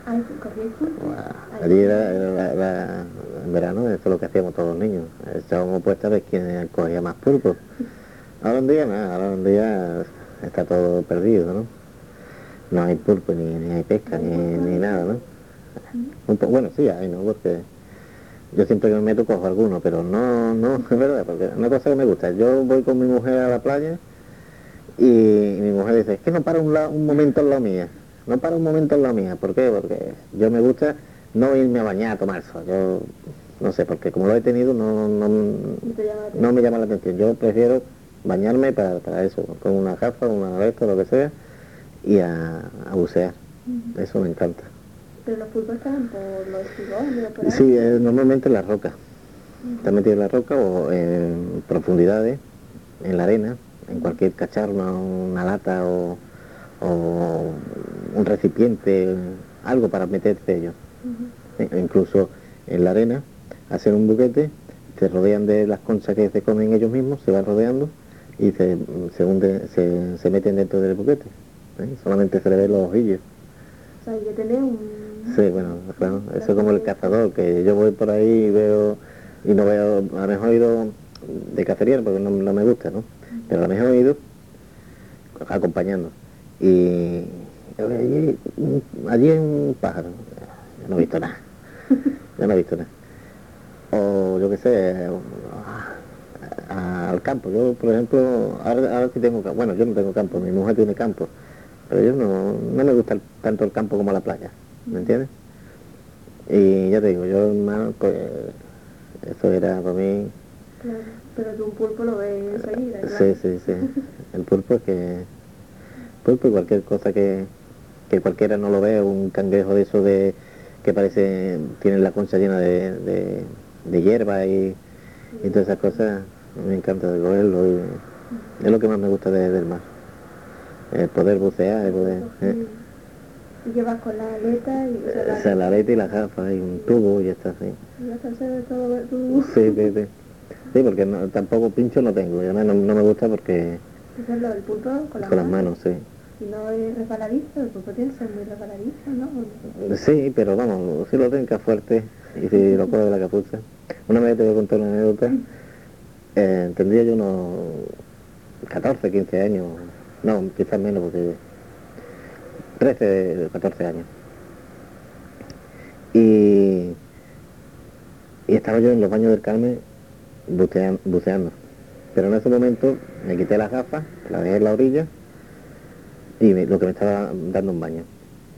Ay, ¿cogí pulpo? Guau, Ay, allí en verano, eso es lo que hacíamos todos los niños. Echábamos puestas a ver quién cogía más pulpo. Ahora en día nada, ahora en día está todo perdido, ¿no? No hay pulpo, ni hay pesca, ¿no hay ni pulpo? nada, ¿no? Mm. Bueno, sí hay, ¿no? Porque yo siempre que me meto cojo alguno, pero no, es verdad, porque una cosa que me gusta, yo voy con mi mujer a la playa y mi mujer dice, es que no para un momento en la mía, no para un momento en la mía, ¿por qué? Porque yo me gusta no irme a bañar a tomar sol, yo no sé, porque como lo he tenido ¿No te llama la no me atención? llama la atención, yo prefiero bañarme para eso, con una gafa, una de estas, lo que sea, y a bucear, Ujú. eso me encanta. Pero los pulpos están por los espigones o por ahí. Sí, normalmente en la roca, está Ujú. metido en la roca o en profundidades, en la arena, en Ujú. cualquier cacharro, una lata o un recipiente, algo para meterse ellos. Ujú. Incluso en la arena, hacen un buquete, se rodean de las conchas que se comen ellos mismos, se van rodeando y se meten dentro del buquete. Solamente se le ven los ojillos. O sea, hay que tener Sí, bueno, claro, eso es como el bastante... cazador, que yo voy por ahí y veo, y no veo, a lo mejor he ido de cacería porque no me gusta, ¿no? Pero a lo mejor he ido acompañando. Y allí hay un pájaro, yo no he visto nada, yo no he visto nada. O yo qué sé, al campo. Yo, por ejemplo, ahora sí tengo campo. Bueno, yo no tengo campo, mi mujer tiene campo, pero yo no me gusta tanto el campo como la playa, ¿me Ujú. entiendes? Y ya te digo, yo hermano, pues eso era para mí, Claro, pero tú un pulpo lo ves enseguida, sí, claro. sí, sí. El pulpo es pulpo y cualquier cosa que cualquiera no lo ve, un cangrejo de eso de que parece, tiene la concha llena de hierba y todas esas cosas, me encanta de cogerlo y es lo que más me gusta del mar. El poder bucear, el El poder, pulpo es genial. Y llevas con la aleta, y, o sea, la o sea, la aleta, aleta y la gafa y un tubo y ya está así. y ya está, eso es todo tu... Sí, sí, sí. Sí, porque tampoco pincho no tengo, y además no me gusta porque Eso es lo del pulpo con las con las manos. manos, sí. Y no es resbaladizo, el pulpo tiene que ser muy resbaladizo, ¿no? Sí, pero vamos, si lo tenga fuerte y si lo coge de la capucha. Una vez te voy a contar una anécdota, tendría yo unos 14, 15 años, no, quizás menos porque 13, 14 años. Y, y estaba yo en los baños del Carmen buceando. Pero en ese momento me quité las gafas, las dejé en la orilla y lo que me estaba dando un baño.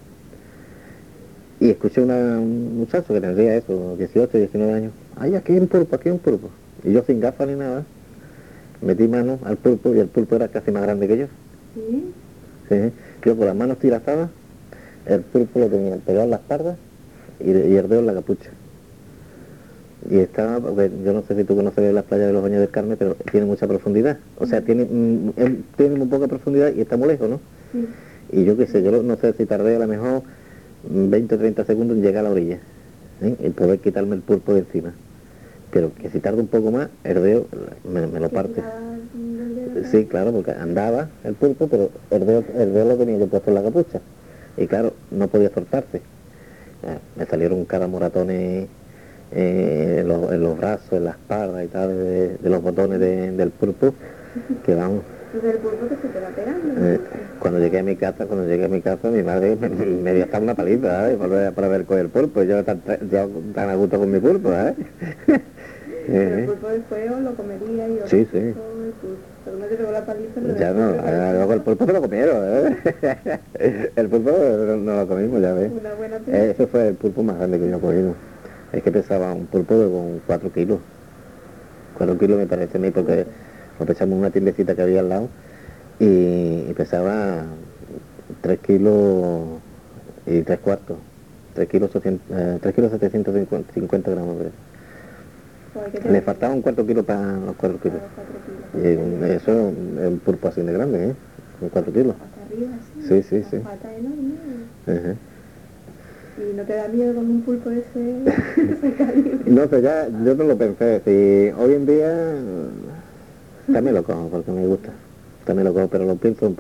Y escuché un muchacho que tendría eso, 18, 19 años. Ay, aquí hay un pulpo, aquí hay un pulpo. Y yo sin gafas ni nada, metí mano al pulpo y el pulpo era casi más grande que yo. Sí, Sí, sí. Yo con las manos tirazadas, el pulpo lo tenía pegado en la espalda y el dedo en la capucha. Y estaba, porque yo no sé si tú conoces las playas de los Baños del Carmen, pero tiene mucha profundidad. O sea, ujú, tiene muy poca profundidad y está muy lejos, ¿no? sí, Y yo qué sé, sí. no sé si tardé a lo mejor 20 o 30 segundos en llegar a la orilla, ¿eh? Y poder quitarme el pulpo de encima. Pero que si tarda un poco más, el dedo me lo Que parte. tiraba del dedo para Sí, adelante. claro, porque andaba el pulpo, pero el dedo lo tenía yo puesto en la capucha. Y claro, no podía soltarse. Me salieron cada moratones en los brazos, en la espalda y tal, de los botones del pulpo, que vamos. Entonces el pulpo que se te va pegando, eh, entonces. cuando llegué a mi casa, mi madre me dio hasta una paliza, ¿sabes? Para ver coger pulpo. Yo tan a gusto con mi pulpo, ¿sabes? Pero el pulpo después os lo comería y os Sí, sí. rico el pulpo. Pero no te pegó la paliza, pero Ya después no, preparé luego el pulpo se lo comieron, ¿eh? El pulpo no lo comimos, ya ves. una buena pizza. Ese fue el pulpo más grande que yo he cogido. Es que pesaba un pulpo con 4 kilos. 4 kilos me parece a mí porque Joder. lo pesamos en una tiendecita que había al lado y pesaba 3 kilos y 3 cuartos. 3 kilos 750 gramos. Pues hay que Le tener faltaba un cuarto kilo para los 4 kilos. para los 4 kilos. Y eso es un pulpo así de grande, ¿eh? Con 4 kilos. Hasta arriba, sí. Sí, sí, Las sí. patas enormes. Ajá. Y no te da miedo con un pulpo de ese calibre. No sé, ya yo no lo pensé. Si hoy en día también lo cojo porque me gusta. También lo cojo, pero lo pienso un poco más.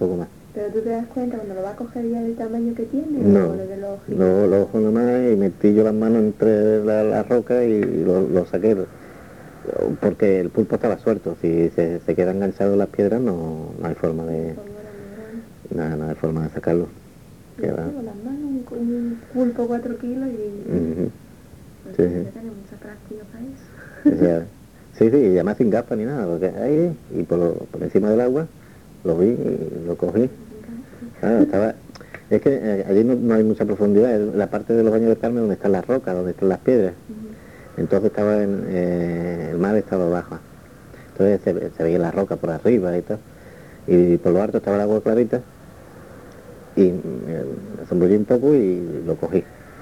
Pero tú te das cuenta cuando lo vas a coger ya del tamaño que tiene No, o de los ojitos. los ojos nomás y metí yo las manos entre la roca y lo saqué. Porque el pulpo estaba suelto, si se queda enganchado en las piedras no hay forma de, Como era muy grande. no hay forma de sacarlo. Yo Que va. tengo las manos, un pulpo 4 kilos y Ujú. pues Sí, hay sí. que tener mucha práctica para eso. O sea, sí, y además sin gafas ni nada, porque ahí y por encima del agua lo vi y lo cogí. Claro, es que allí no hay mucha profundidad, es la parte de los baños del Carmen donde están las rocas, donde están las piedras. Entonces el mar estaba bajo. Entonces se veía la roca por arriba y tal. Y por lo alto estaba el agua clarita. Y me sonreí un poco y lo cogí.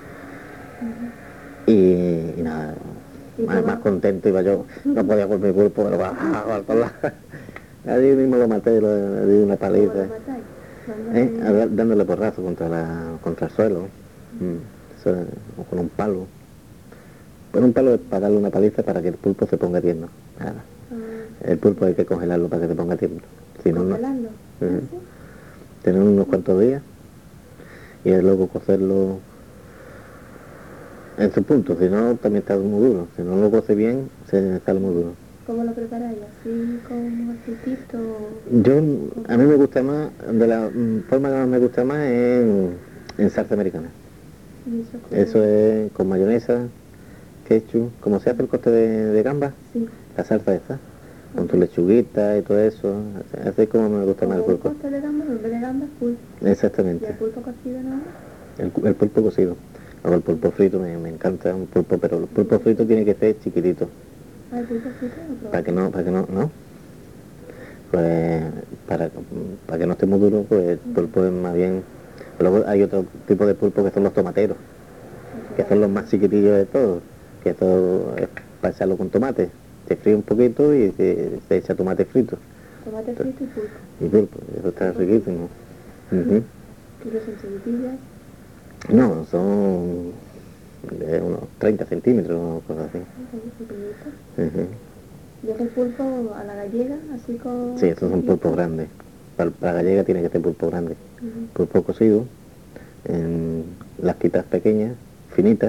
Y nada, más contento iba yo. No podía con mi cuerpo, pero bajaba por la... Allí mismo lo maté, le di una ¿Cómo lo paliza. matáis? Dándole porrazo contra el suelo. Eso, o con un palo. Con un palo es para darle una paliza para que el pulpo se ponga tierno. Nada. El pulpo hay que congelarlo para que se ponga tierno. Si no, no. ¿Congelarlo? Ujú. Tener unos cuantos días y luego cocerlo en su punto, si no también está muy duro. Si no lo coce bien, se sale muy duro. ¿Cómo lo preparáis? ¿Así con aceitito? A mí me gusta más, de la forma que más me gusta más es en salsa americana. ¿Y eso cómo? Eso es con mayonesa, ketchup, como se hace el corte de gamba, Sí. la salsa esa, con tu lechuguita y todo eso, así es como me gusta más el Como un pulpo. corte de gamba, en vez de gamba es pulpo. ¿Y Exactamente, el pulpo cocido no? el pulpo cocido. Luego el pulpo frito me encanta un pulpo, pero el pulpo frito tiene que ser chiquitito, Ah, el pulpo frito no para que no, ¿no? Pues para que no esté muy duro, pues el pulpo es más bien... Luego hay otro tipo de pulpo que son los tomateros, que son los más chiquitillos de todos, que esto es para echarlo con tomate. Se fríe un poquito y se echa tomate frito. Tomate frito y pulpo. Y pulpo, eso está riquísimo. Ujú. ¿Y los enchilidillas? No, son de unos 30 centímetros o cosas así. Ujú. ¿Y es el pulpo a la gallega, así con...? Sí, estos son pulpos grandes. Para la gallega tiene que ser pulpo grande. Pulpo cocido, en lasquitas pequeñas, finitas.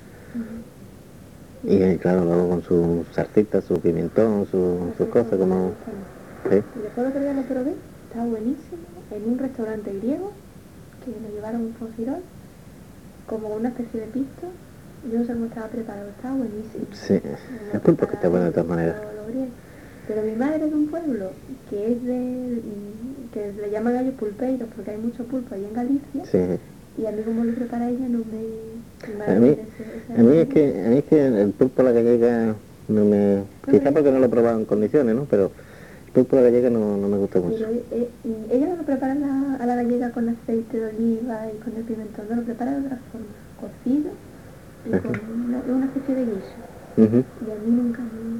Y claro, luego con sus salsitas, su pimentón, sus cosas como... ¿sí? Y después el otro día lo probé, estaba buenísimo, en un restaurante griego, que nos llevaron por Girón, como una especie de pisto. Yo no sé cómo estaba preparado, estaba buenísimo. Sí, el pulpo que está bueno de todas maneras. Lo griego. Pero mi madre es de un pueblo que es que le llaman a ellos pulpeiros porque hay mucho pulpo ahí en Galicia. Sí. Y a mí como lo prepara ella no me... A mí es que el pulpo a la gallega no me... Quizá porque no lo he probado en condiciones, ¿no? Pero el pulpo a la gallega no me gusta mucho. Pero ella no lo prepara a la gallega con aceite de oliva y con el pimentón, no lo prepara de otra forma, cocido y con una especie de guiso. Y a mí nunca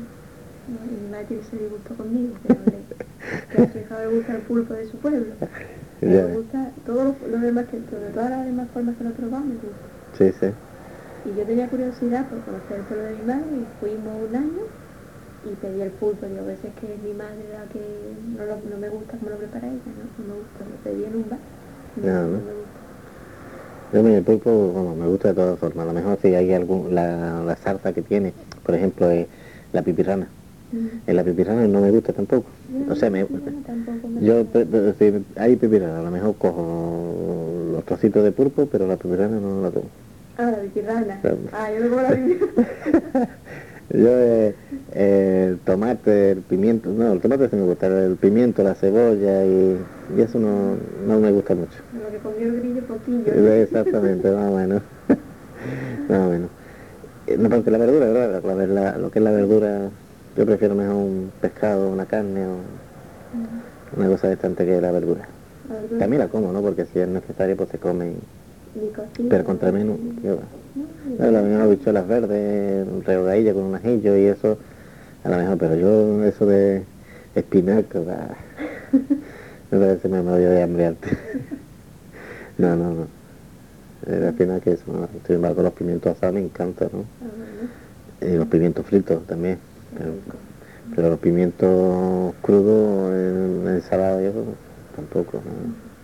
y mi madre tiene ese disgusto conmigo, que a su hija le gusta el pulpo de su pueblo. Me gusta todo lo demás todas las demás formas que lo probamos, me gusta. Sí, sí. Y yo tenía curiosidad por conocer el pueblo de mi madre y fuimos un año y pedí el pulpo. Digo, a veces que es mi madre la que no me gusta como lo prepara ella, no me gusta. Lo pedí en un bar. No me gusta. Yo el pulpo, bueno, me gusta de todas formas. A lo mejor si hay la salsa que tiene, por ejemplo, la pipirrana. En la pipirrana no me gusta tampoco. O sea, si hay pipirrana, a lo mejor cojo los trocitos de pulpo, pero la pipirrana no la tengo. Ah, la pipirrana. Yo no como la pipirrana. Yo el tomate, el pimiento, no, el tomate sí me gusta, el pimiento, la cebolla y eso no me gusta mucho. Lo que comió el grillo poquillo. Exactamente, más o menos. Más o menos. No, porque la verdura, ¿verdad? Lo que es la verdura, yo prefiero mejor un pescado, una carne o una cosa bastante que la verdura. También la como, ¿no? Porque si es necesario, pues se come. Pero contra menos, ¿qué va? A lo mejor habichuelas verdes, rehogadilla con un ajillo y eso, a lo mejor, pero yo eso de espinaca, me parece me voy a hambriarte. No. La espinaca eso, no. Sin embargo, los pimientos asados me encantan, ¿no? Y los pimientos fritos también. Pero los pimientos crudos en ensalada y eso, tampoco, ¿no?